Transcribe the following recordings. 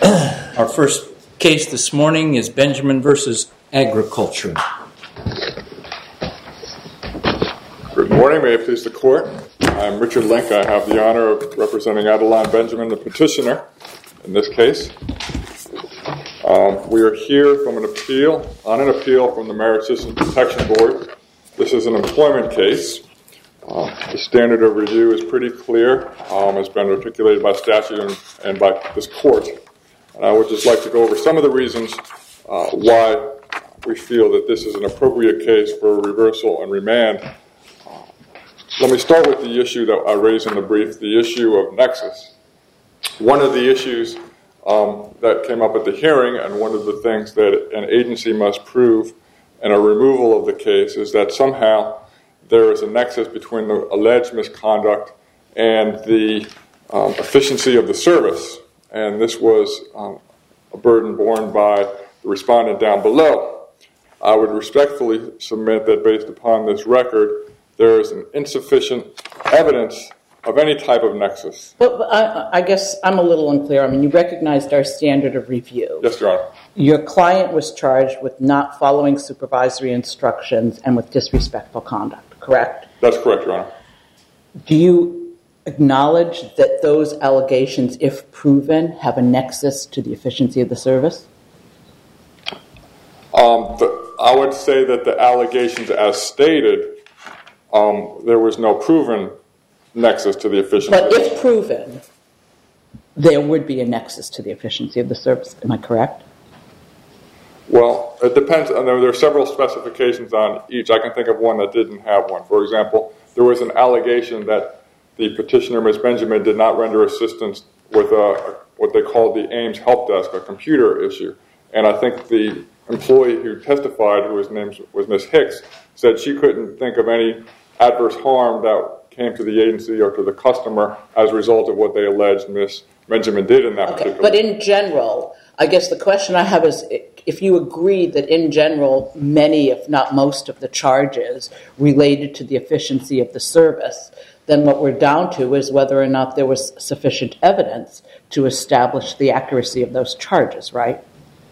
Our first case this morning is Benjamin versus Agriculture. Good morning. May it please the court. I'm Richard Link. I have the honor of representing Adeline Benjamin, the petitioner, in this case. We are here on an appeal from the Merit Systems Protection Board. This is an employment case. The standard of review is pretty clear. It's been articulated by statute and by this court. And I would just like to go over some of the reasons why we feel that this is an appropriate case for reversal and remand. Let me start with the issue that I raised in the brief, the issue of nexus. One of the issues that came up at the hearing, and one of the things that an agency must prove in a removal of the case, is that somehow there is a nexus between the alleged misconduct and the efficiency of the service. And this was a burden borne by the respondent down below. I would respectfully submit that based upon this record, there is an insufficient evidence of any type of nexus. But I guess I'm a little unclear. I mean, you recognized our standard of review. Yes, Your Honor. Your client was charged with not following supervisory instructions and with disrespectful conduct, correct? That's correct, Your Honor. Do you acknowledge that those allegations, if proven, have a nexus to the efficiency of the service? I would say that the allegations as stated, there was no proven nexus to the efficiency. But if proven, there would be a nexus to the efficiency of the service. Am I correct? Well, it depends. There are several specifications on each. I can think of one that didn't have one. For example, there was an allegation that the petitioner, Ms. Benjamin, did not render assistance with what they called the Ames Help Desk, a computer issue. And I think the employee who testified, whose name was Ms. Hicks, said she couldn't think of any adverse harm that came to the agency or to the customer as a result of what they alleged Ms. Benjamin did in that particular case. But in general, I guess the question I have is, if you agree that in general, many, if not most, of the charges related to the efficiency of the service, then what we're down to is whether or not there was sufficient evidence to establish the accuracy of those charges, right?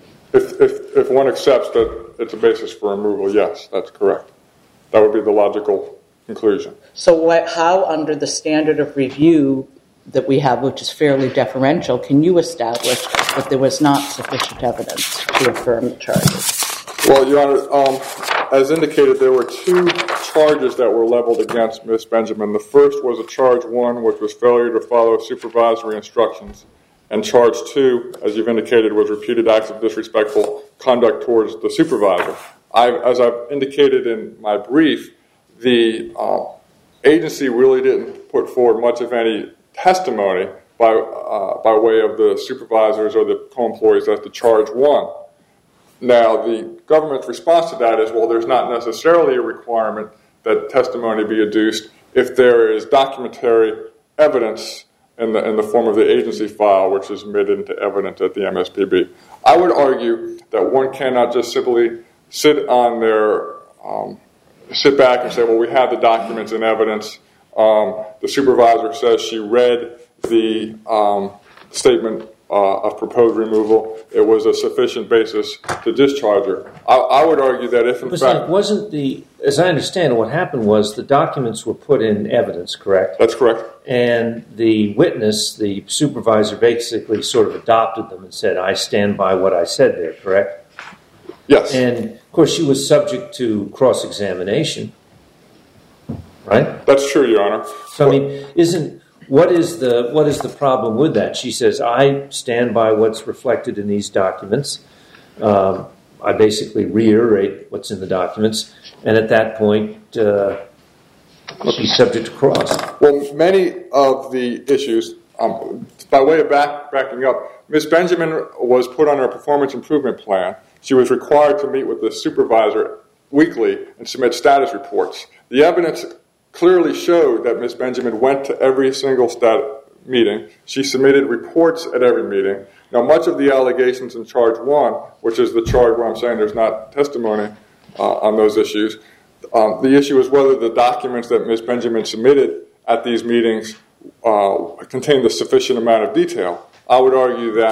If one accepts that it's a basis for removal, yes, that's correct. That would be the logical conclusion. So how, under the standard of review that we have, which is fairly deferential, can you establish that there was not sufficient evidence to affirm the charges? Well, Your Honor, as indicated, there were two charges that were leveled against Ms. Benjamin. The first was a charge 1, which was failure to follow supervisory instructions. And charge 2, as you've indicated, was repeated acts of disrespectful conduct towards the supervisor. As I've indicated in my brief, the agency really didn't put forward much of any testimony by way of the supervisors or the co-employees as to charge 1. Now, the government's response to that is, well, there's not necessarily a requirement that testimony be adduced if there is documentary evidence in the form of the agency file, which is admitted into evidence at the MSPB. I would argue that one cannot just simply sit back and say, well, we have the documents and evidence. The supervisor says she read the statement of proposed removal. It was a sufficient basis to discharge her. I would argue that if, in fact... As I understand, what happened was the documents were put in evidence, correct? That's correct. And the witness, the supervisor, basically sort of adopted them and said, I stand by what I said there, correct? Yes. And, of course, she was subject to cross-examination, right? That's true, Your Honor. So, I mean, what is the problem with that? She says, I stand by what's reflected in these documents. I basically reiterate what's in the documents. And at that point, she's subject to cross. Well, many of the issues, by way of backing up, Ms. Benjamin was put on her performance improvement plan. She was required to meet with the supervisor weekly and submit status reports. The evidence clearly showed that Ms. Benjamin went to every single meeting. She submitted reports at every meeting. Now, much of the allegations in Charge 1, which is the charge where I'm saying there's not testimony on those issues, the issue is whether the documents that Ms. Benjamin submitted at these meetings contained a sufficient amount of detail. I would argue that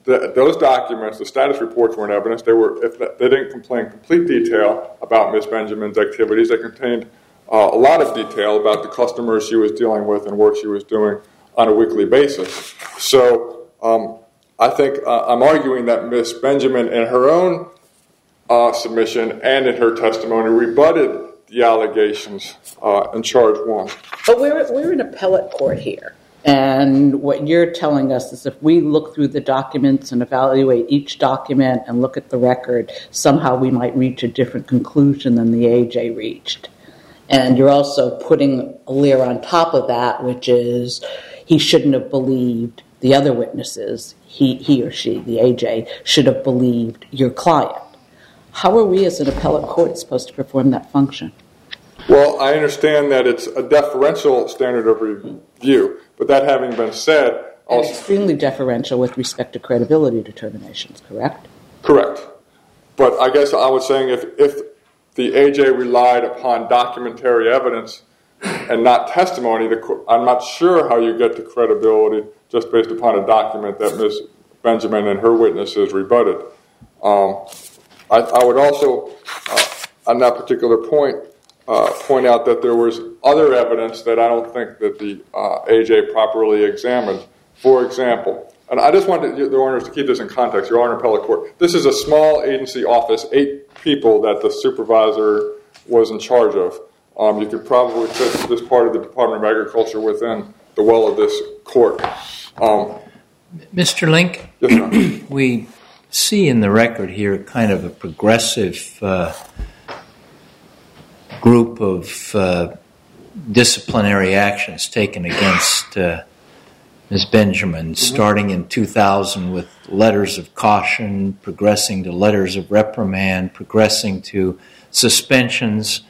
those documents, the status reports weren't evidence. They didn't contain complete detail about Ms. Benjamin's activities. They contained a lot of detail about the customers she was dealing with and work she was doing on a weekly basis. So I think I'm arguing that Ms. Benjamin, in her own submission and in her testimony, rebutted the allegations in charge one. But we're in appellate court here. And what you're telling us is if we look through the documents and evaluate each document and look at the record, somehow we might reach a different conclusion than the AJ reached. And you're also putting a layer on top of that, which is he shouldn't have believed the other witnesses. He or she, the AJ, should have believed your client. How are we as an appellate court supposed to perform that function? Well, I understand that it's a deferential standard of review, but that having been said... And extremely deferential with respect to credibility determinations, correct? Correct. But I guess I was saying if the AJ relied upon documentary evidence and not testimony, I'm not sure how you get to credibility just based upon a document that Ms. Benjamin and her witnesses rebutted. I would also, on that particular point out that there was other evidence that I don't think that the AJ properly examined. For example, and I just wanted the owners to keep this in context. You are in appellate court. This is a small agency office, 8 people that the supervisor was in charge of. You could probably fit this part of the Department of Agriculture within the well of this court. Mr. Link, yes, we see in the record here kind of a progressive group of disciplinary actions taken against Ms. Benjamin, starting in 2000 with letters of caution, progressing to letters of reprimand, progressing to suspensions.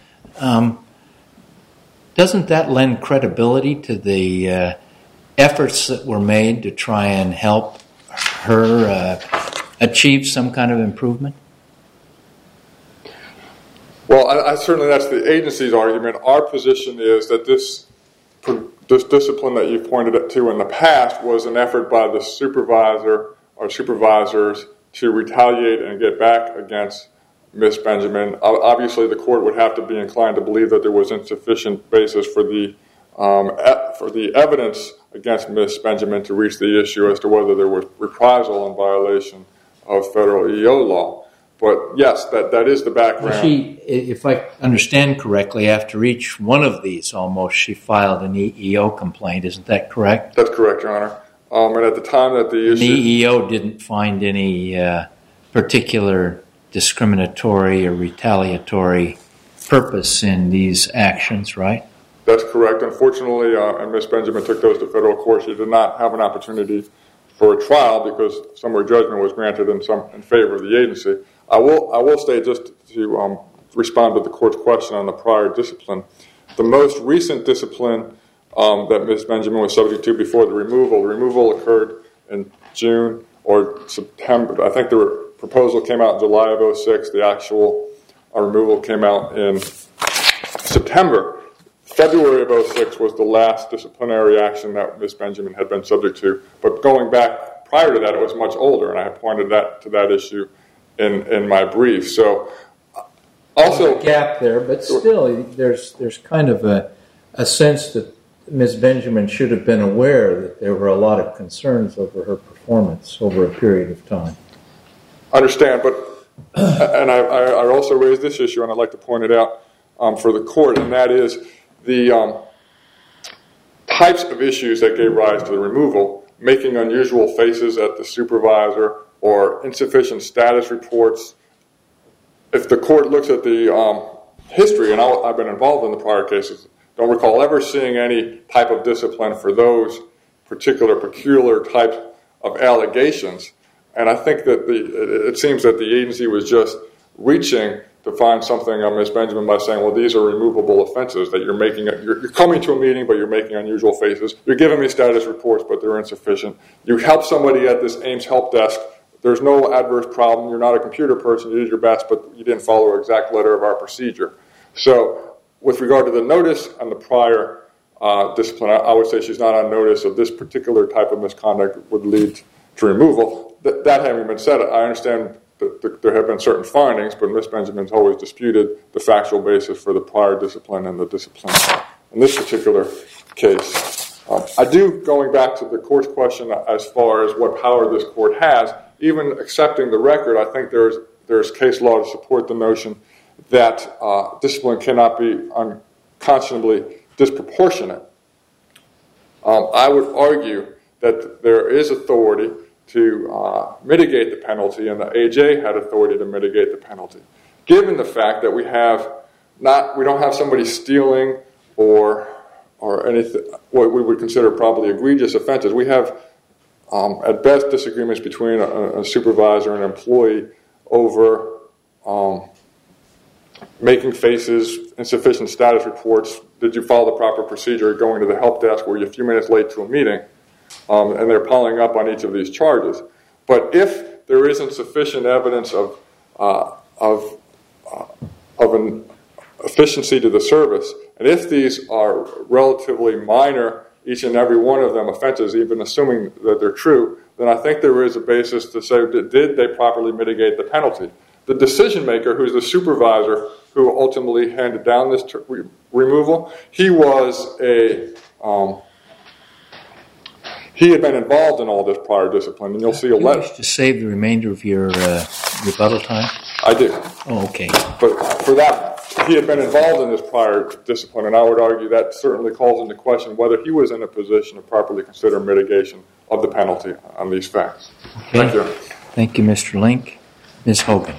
Doesn't that lend credibility to the efforts that were made to try and help her achieve some kind of improvement? Well, certainly that's the agency's argument. Our position is that this discipline that you've pointed to in the past was an effort by the supervisor or supervisors to retaliate and get back against Ms. Benjamin. Obviously, the court would have to be inclined to believe that there was insufficient basis for the evidence against Ms. Benjamin to reach the issue as to whether there was reprisal in violation of federal EO law. But yes, that is the background. If I understand correctly, after each one of these almost, she filed an EEO complaint. Isn't that correct? That's correct, Your Honor. And at the time that the issue... The EEO didn't find any particular discriminatory or retaliatory purpose in these actions, right? That's correct. Unfortunately, and Ms. Benjamin took those to federal court. She did not have an opportunity for a trial because summary judgment was granted in favor of the agency. I will say, just to respond to the court's question on the prior discipline, the most recent discipline that Ms. Benjamin was subject to before the removal occurred in June or September. I think the proposal came out in July of 2006. The actual removal came out in September. February of 2006 was the last disciplinary action that Ms. Benjamin had been subject to. But going back prior to that, it was much older, and I pointed to that issue in my brief. So, also there's a gap there, but still, there's kind of a sense that Ms. Benjamin should have been aware that there were a lot of concerns over her performance over a period of time. I understand, but and I also raised this issue, and I'd like to point it out for the court, and that is the types of issues that gave rise to the removal, making unusual faces at the supervisor or insufficient status reports. If the court looks at the history, and I've been involved in the prior cases, don't recall ever seeing any type of discipline for those particular peculiar types of allegations. And I think that it seems that the agency was just reaching to find something on Ms. Benjamin by saying, well, these are removable offenses, that you're coming to a meeting, but you're making unusual faces. You're giving me status reports, but they're insufficient. You help somebody at this Ames help desk. There's no adverse problem. You're not a computer person. You did your best, but you didn't follow an exact letter of our procedure. So with regard to the notice and the prior discipline, I would say she's not on notice of this particular type of misconduct would lead to removal. That having been said, I understand that there have been certain findings, but Ms. Benjamin's always disputed the factual basis for the prior discipline and the discipline in this particular case. I do, going back to the court's question as far as what power this court has, even accepting the record, I think there's case law to support the notion that discipline cannot be unconscionably disproportionate. I would argue that there is authority to mitigate the penalty, and the AJ had authority to mitigate the penalty. Given the fact that we don't have somebody stealing or anything what we would consider probably egregious offenses. We have at best disagreements between a supervisor and an employee over making faces, insufficient status reports. Did you follow the proper procedure going to the help desk? Were you a few minutes late to a meeting? And they're piling up on each of these charges. But if there isn't sufficient evidence of an efficiency to the service, and if these are relatively minor, each and every one of them offenses, even assuming that they're true, then I think there is a basis to say, did they properly mitigate the penalty? The decision maker, who's the supervisor who ultimately handed down this removal, he had been involved in all this prior discipline, and you'll see a letter. Do you wish to save the remainder of your rebuttal time? I do. Oh, okay. But for that, he had been involved in this prior discipline, and I would argue that certainly calls into question whether he was in a position to properly consider mitigation of the penalty on these facts. Okay. Thank you. Thank you, Mr. Link. Ms. Hogan.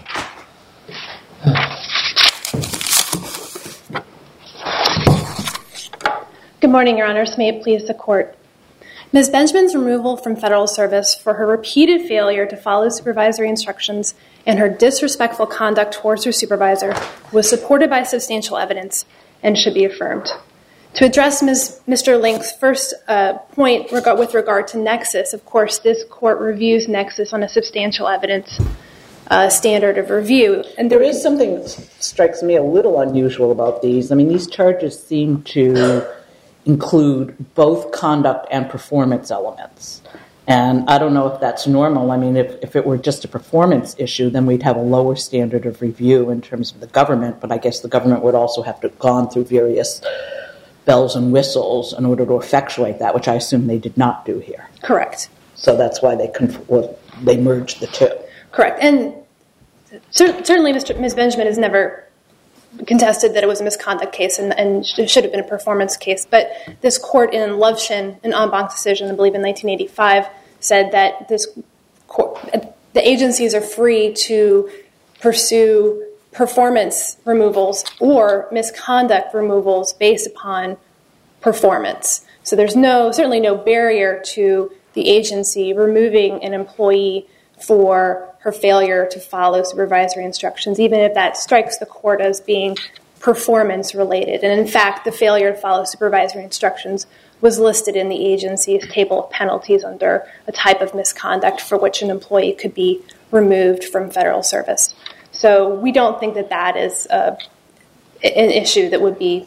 Good morning, Your Honors. May it please the Court. Ms. Benjamin's removal from federal service for her repeated failure to follow supervisory instructions and her disrespectful conduct towards her supervisor was supported by substantial evidence and should be affirmed. To address Mr. Link's first point with regard to nexus, of course, this Court reviews nexus on a substantial evidence standard of review. And there is something that strikes me a little unusual about these. I mean, these charges seem to include both conduct and performance elements. And I don't know if that's normal. I mean, if it were just a performance issue, then we'd have a lower standard of review in terms of the government, but I guess the government would also have to have gone through various bells and whistles in order to effectuate that, which I assume they did not do here. Correct. So that's why they merged the two. Correct. And certainly Ms. Benjamin has never contested that it was a misconduct case and it should have been a performance case. But this court in Lovshin, an en banc decision, I believe in 1985, said that the agencies are free to pursue performance removals or misconduct removals based upon performance. So there's certainly no barrier to the agency removing an employee for her failure to follow supervisory instructions, even if that strikes the court as being performance related. And in fact, the failure to follow supervisory instructions was listed in the agency's table of penalties under a type of misconduct for which an employee could be removed from federal service. So we don't think that that is an issue that would be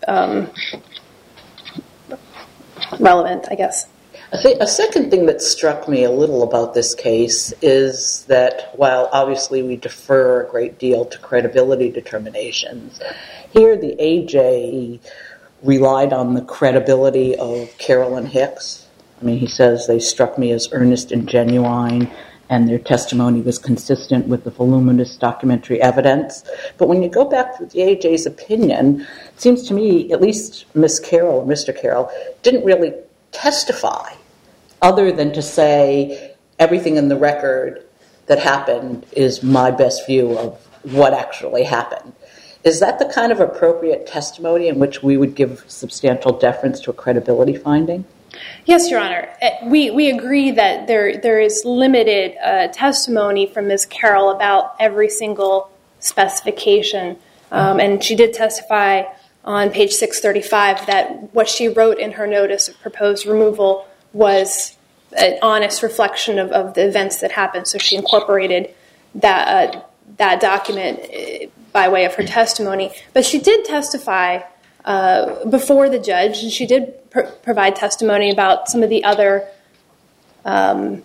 relevant, I guess. A second thing that struck me a little about this case is that while obviously we defer a great deal to credibility determinations, here the AJ relied on the credibility of Carolyn Hicks. I mean, he says they struck me as earnest and genuine, and their testimony was consistent with the voluminous documentary evidence. But when you go back to the AJ's opinion, it seems to me at least Ms. Carroll or Mr. Carroll didn't really testify other than to say everything in the record that happened is my best view of what actually happened. Is that the kind of appropriate testimony in which we would give substantial deference to a credibility finding? Yes, Your Honor. We agree that there is limited testimony from Ms. Carroll about every single specification. And she did testify on page 635 that what she wrote in her notice of proposed removal was an honest reflection of the events that happened. So she incorporated that document by way of her testimony. But she did testify before the judge, and she did provide testimony about some of the other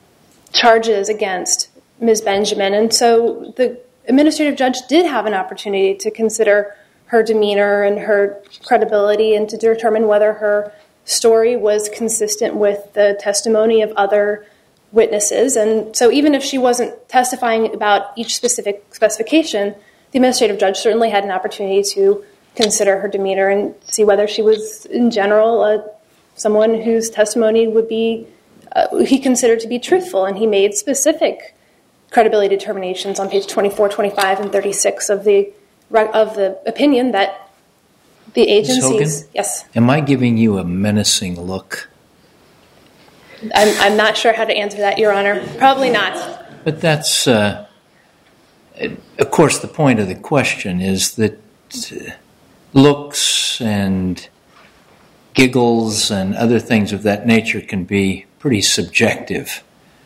charges against Ms. Benjamin. And so the administrative judge did have an opportunity to consider her demeanor and her credibility and to determine whether her story was consistent with the testimony of other witnesses. And so even if she wasn't testifying about each specific specification, the administrative judge certainly had an opportunity to consider her demeanor and see whether she was, in general, someone whose testimony would be he considered to be truthful. And he made specific credibility determinations on page 24, 25, and 36 of the opinion that the agencies... Yes? Am I giving you a menacing look? I'm not sure how to answer that, Your Honor. Probably not. But that's... of course, the point of the question is that looks and giggles and other things of that nature can be pretty subjective.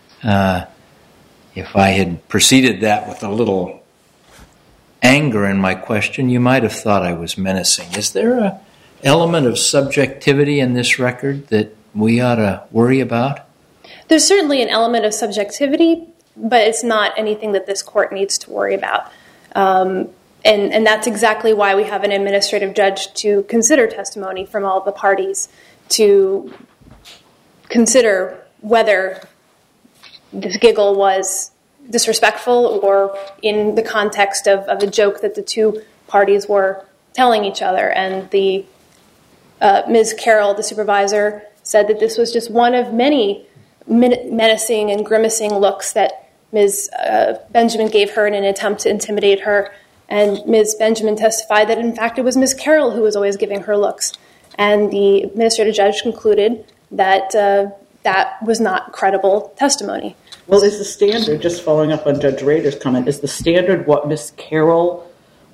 If I had preceded that with a little anger in my question, you might have thought I was menacing. Is there an element of subjectivity in this record that we ought to worry about? There's certainly an element of subjectivity, but it's not anything that this court needs to worry about. And that's exactly why we have an administrative judge to consider testimony from all the parties, to consider whether this giggle was disrespectful or in the context of a joke that the two parties were telling each other. And the Ms. Carroll, the supervisor, said that this was just one of many menacing and grimacing looks that Ms. Benjamin gave her in an attempt to intimidate her. And Ms. Benjamin testified that, in fact, it was Ms. Carroll who was always giving her looks. And the administrative judge concluded that that was not credible testimony. Well, is the standard, just following up on Judge Rader's comment, is the standard whether Ms. Carroll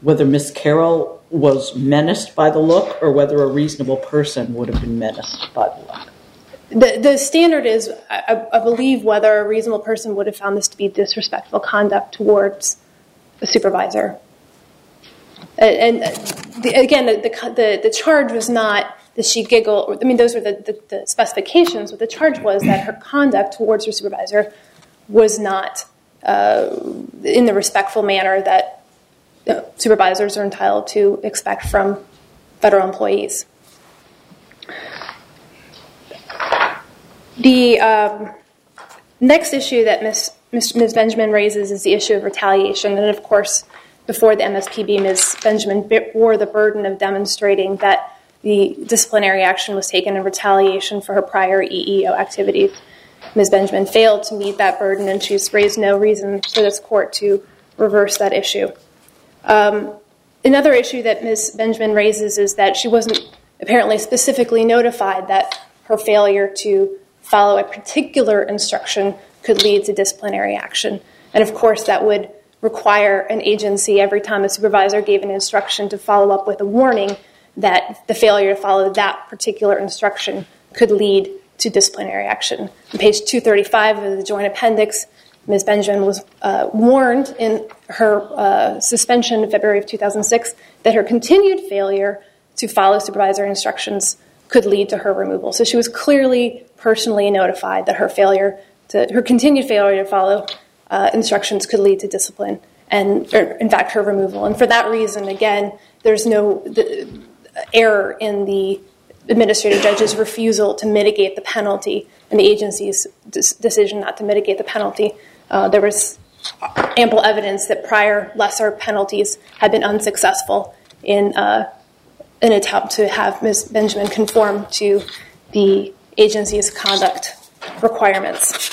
was menaced by the look or whether a reasonable person would have been menaced by the look? The standard is, I believe, whether a reasonable person would have found this to be disrespectful conduct towards the supervisor. And again, the charge was not that she giggled. I mean, those were the specifications, but the charge was that her conduct towards her supervisor was not in the respectful manner that supervisors are entitled to expect from federal employees. The next issue that Ms. Benjamin raises is the issue of retaliation. And of course, before the MSPB, Ms. Benjamin bore the burden of demonstrating that the disciplinary action was taken in retaliation for her prior EEO activities. Ms. Benjamin failed to meet that burden, and she's raised no reason for this court to reverse that issue. Another issue that Ms. Benjamin raises is that she wasn't apparently specifically notified that her failure to follow a particular instruction could lead to disciplinary action. And of course, that would require an agency, every time a supervisor gave an instruction, to follow up with a warning that the failure to follow that particular instruction could lead to disciplinary action. On page 235 of the joint appendix, Ms. Benjamin was warned in her suspension in February of 2006 that her continued failure to follow supervisor instructions could lead to her removal. So she was clearly personally notified that her continued failure to follow instructions could lead to discipline and, in fact, her removal. And for that reason, again, there's no error in the administrative judge's refusal to mitigate the penalty and the agency's decision not to mitigate the penalty. There was ample evidence that prior lesser penalties had been unsuccessful in an attempt to have Ms. Benjamin conform to the agency's conduct requirements.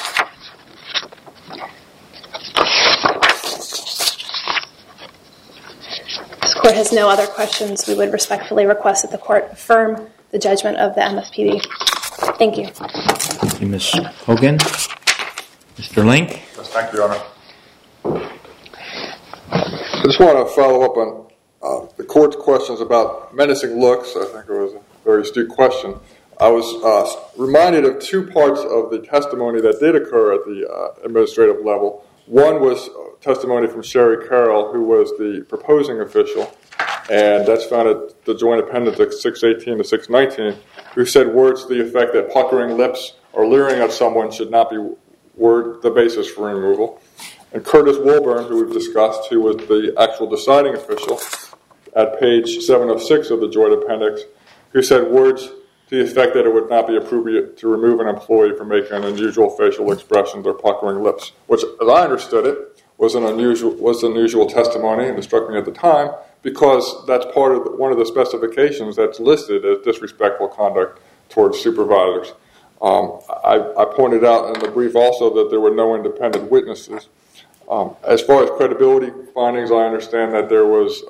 This court has no other questions. We would respectfully request that the court affirm the judgment of the MSPB. Thank you. Thank you, Ms. Hogan. Mr. Link? Yes, thank you, Your Honor. I just want to follow up on the court's questions about menacing looks. I think it was a very astute question. I was reminded of two parts of the testimony that did occur at the administrative level. One was testimony from Sherry Carroll, who was the proposing official, and that's found at the joint appendix 618 to 619, who said words to the effect that puckering lips or leering at someone should not be were the basis for removal. And Curtis Wilburn, who we've discussed, who was the actual deciding official, at page 706 of the joint appendix, who said words to the effect that it would not be appropriate to remove an employee for making unusual facial expressions or puckering lips, which, as I understood it, was unusual testimony, and it struck me at the time, because that's part of one of the specifications that's listed as disrespectful conduct towards supervisors. I pointed out in the brief also that there were no independent witnesses. As far as credibility findings, I understand that there is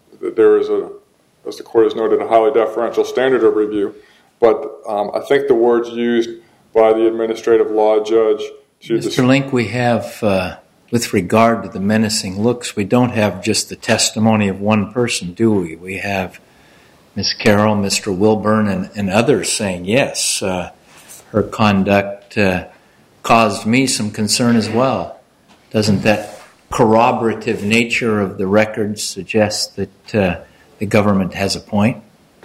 as the court has noted, a highly deferential standard of review. But I think the words used by the administrative law judge to... Mr. Link, we have, with regard to the menacing looks, we don't have just the testimony of one person, do we? We have Ms. Carroll, Mr. Wilburn, and others saying, yes, her conduct caused me some concern as well. Doesn't that corroborative nature of the records suggest that the government has a point?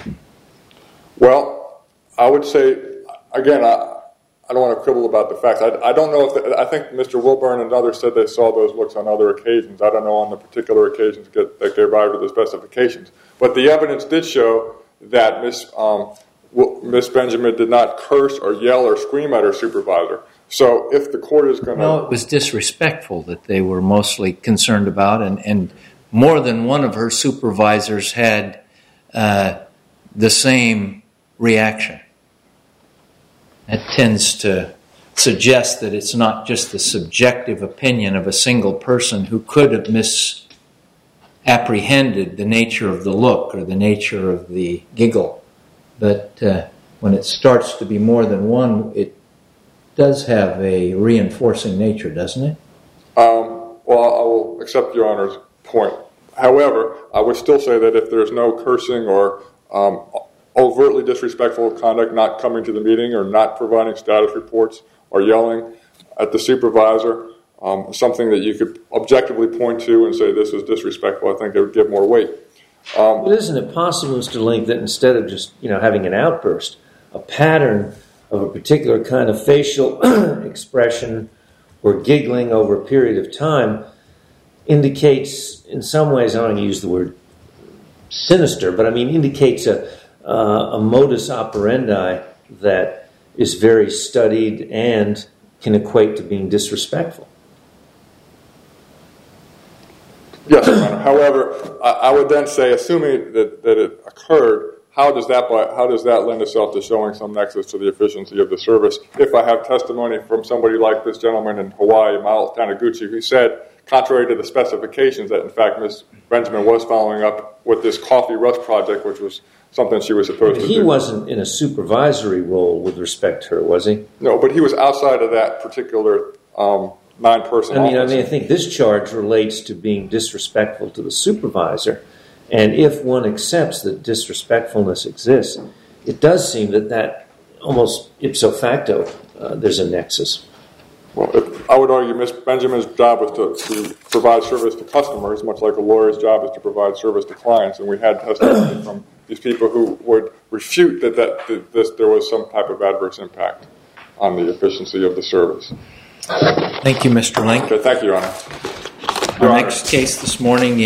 Well, I would say, again, I don't want to quibble about the facts. I don't know if... I think Mr. Wilburn and others said they saw those looks on other occasions. I don't know on the particular occasions that they arrived at the specifications. But the evidence did show that Miss Benjamin did not curse or yell or scream at her supervisor. So if the court is going to... No, it was disrespectful that they were mostly concerned about, and more than one of her supervisors had the same reaction. That tends to suggest that it's not just the subjective opinion of a single person who could have misapprehended the nature of the look or the nature of the giggle. But when it starts to be more than one, it does have a reinforcing nature, doesn't it? Well, I will accept Your Honor's point. However, I would still say that if there's no cursing or overtly disrespectful conduct, not coming to the meeting or not providing status reports or yelling at the supervisor, something that you could objectively point to and say this is disrespectful, I think it would give more weight. But isn't it possible, Mr. Link, that instead of just having an outburst, a pattern of a particular kind of facial expression or giggling over a period of time indicates, in some ways, I don't want to use the word sinister, but I mean indicates a modus operandi that is very studied and can equate to being disrespectful? Yes, Your Honor. However, I would then say, assuming that it occurred, how does that lend itself to showing some nexus to the efficiency of the service? If I have testimony from somebody like this gentleman in Hawaii, Miles Taniguchi, who said, contrary to the specifications, that in fact Ms. Benjamin was following up with this coffee rust project, which was something she was supposed to do. He wasn't in a supervisory role with respect to her, was he? No, but he was outside of that particular 9-person office. I think this charge relates to being disrespectful to the supervisor. And if one accepts that disrespectfulness exists, it does seem that almost ipso facto there's a nexus. Well, I would argue Ms. Benjamin's job was to provide service to customers, much like a lawyer's job is to provide service to clients. And we had testimony from these people who would refute that there was some type of adverse impact on the efficiency of the service. Thank you, Mr. Link. Okay, thank you, Your Honor. Our next case this morning